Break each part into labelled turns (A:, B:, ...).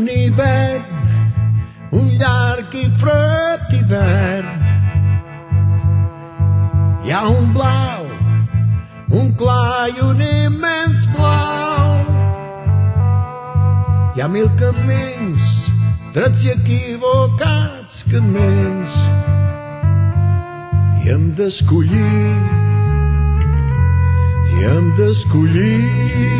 A: hivern, un llarg i fred hivern. Hi ha un blau, un clar i un immens blau. Hi ha mil camins, drets i equivocats camins, i hem d'escollir, i hem d'escollir.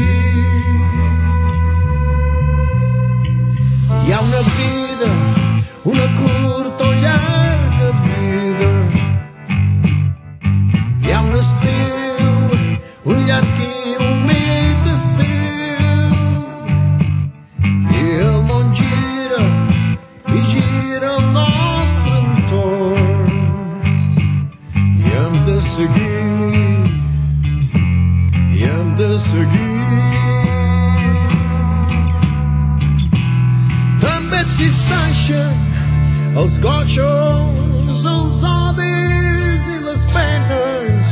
A: Hi ha una vida, una curta o llarga vida. Hi ha un estiu, un llarg i humit estiu. I el món gira, i gira al nostre entorn. I hem de seguir, i hem de seguir. També existeixen els gojos, els odis i les penes,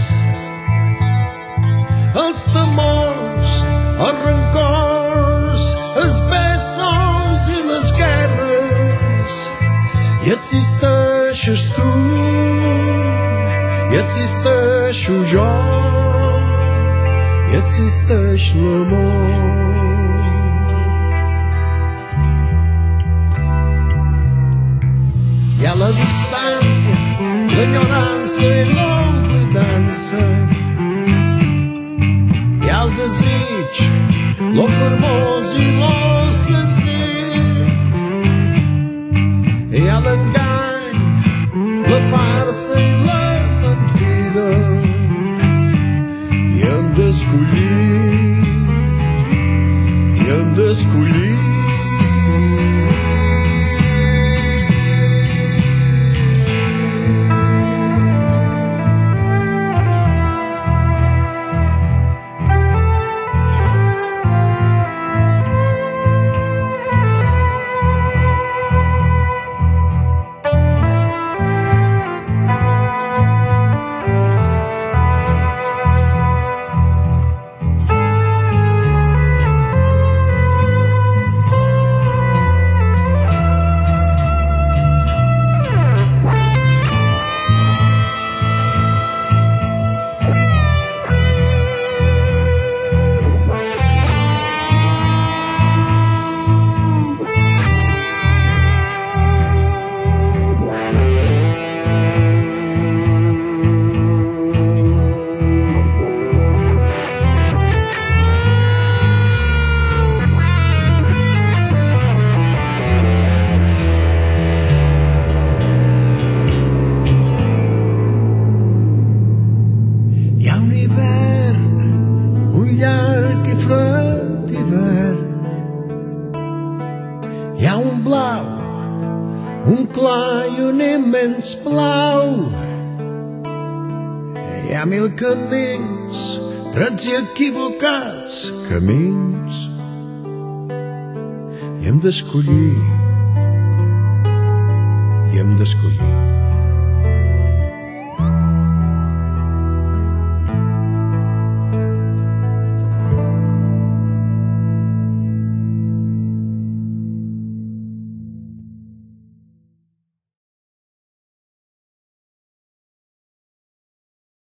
A: els temors, els rancors, els besos i les guerres. I existeixes tu, i existeixo jo, i existeix l'amor. Hi ha la distància, l'enyorança i l'oblidança. Hi ha el desig, lo fermós i lo senzill. Hi ha l'engany, la farsa i la mentida. I hem d'escollir, i hem d'escollir. Hi ha un blau, un clar i un immens blau. Hi ha mil camins, drets i equivocats camins. I hem d'escollir, i hem d'escollir.